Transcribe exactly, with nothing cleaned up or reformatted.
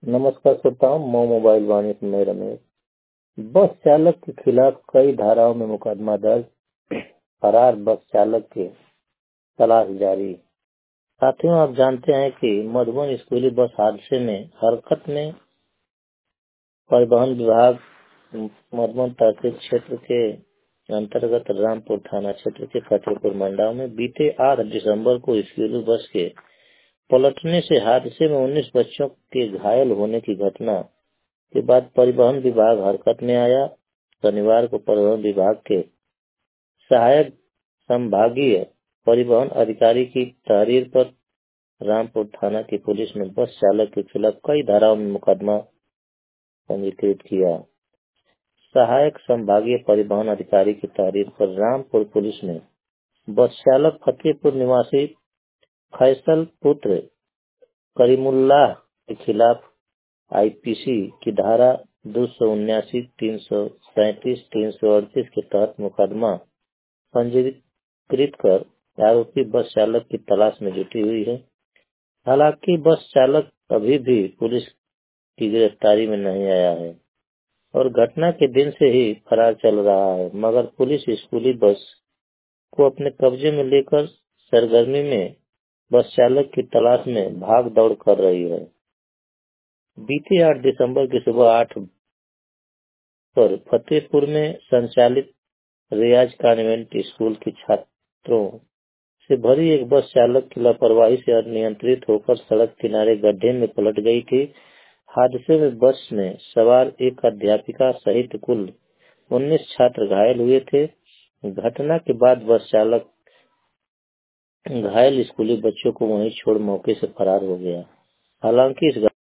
नमस्कार श्रोताओं, मैं मोबाइल वाणी से मैं रमेश। बस चालक के खिलाफ कई धाराओं में मुकदमा दर्ज, फरार बस चालक की तलाश जारी। साथियों, आप जानते हैं कि मधुबन स्कूली बस हादसे में हरकत में परिवहन विभाग मधुबन तहसील क्षेत्र के अंतर्गत रामपुर थाना क्षेत्र के फतेहपुर मंडाव में बीते आठ दिसंबर को स्कूली बस के पलटने से हादसे में उन्नीस बच्चों के घायल होने की घटना के बाद परिवहन विभाग हरकत में आया। शनिवार को परिवहन विभाग के सहायक संभागीय परिवहन अधिकारी की तहरीर पर रामपुर थाना की पुलिस ने बस चालक के खिलाफ कई धाराओं में मुकदमा पंजीकृत किया। सहायक संभागीय परिवहन अधिकारी की तहरीर पर रामपुर पुलिस ने बस चालक फतेहपुर निवासी फैसल पुत्र करीमुल्लाह के खिलाफ आईपीसी की धारा दो सौ उन्यासी, तीन सौ सैंतीस, तीन सौ अड़तीस के तहत मुकदमा पंजीकृत कर आरोपी बस चालक की तलाश में जुटी हुई है। हालांकि बस चालक अभी भी पुलिस की गिरफ्तारी में नहीं आया है और घटना के दिन से ही फरार चल रहा है, मगर पुलिस स्कूली बस को अपने कब्जे में लेकर सरगर्मी में बस चालक की तलाश में भाग दौड़ कर रही है। बीते आठ दिसंबर की सुबह आठ पर फतेहपुर में संचालित रियाज कॉन्वेंट स्कूल के छात्रों से भरी एक बस चालक की लापरवाही से अनियंत्रित होकर सड़क किनारे गड्ढे में पलट गई थी। हादसे में बस में सवार एक अध्यापिका सहित कुल उन्नीस छात्र घायल हुए थे। घटना के बाद बस चालक घायल स्कूली बच्चों को वहीं छोड़ मौके से फरार हो गया। हालांकि इस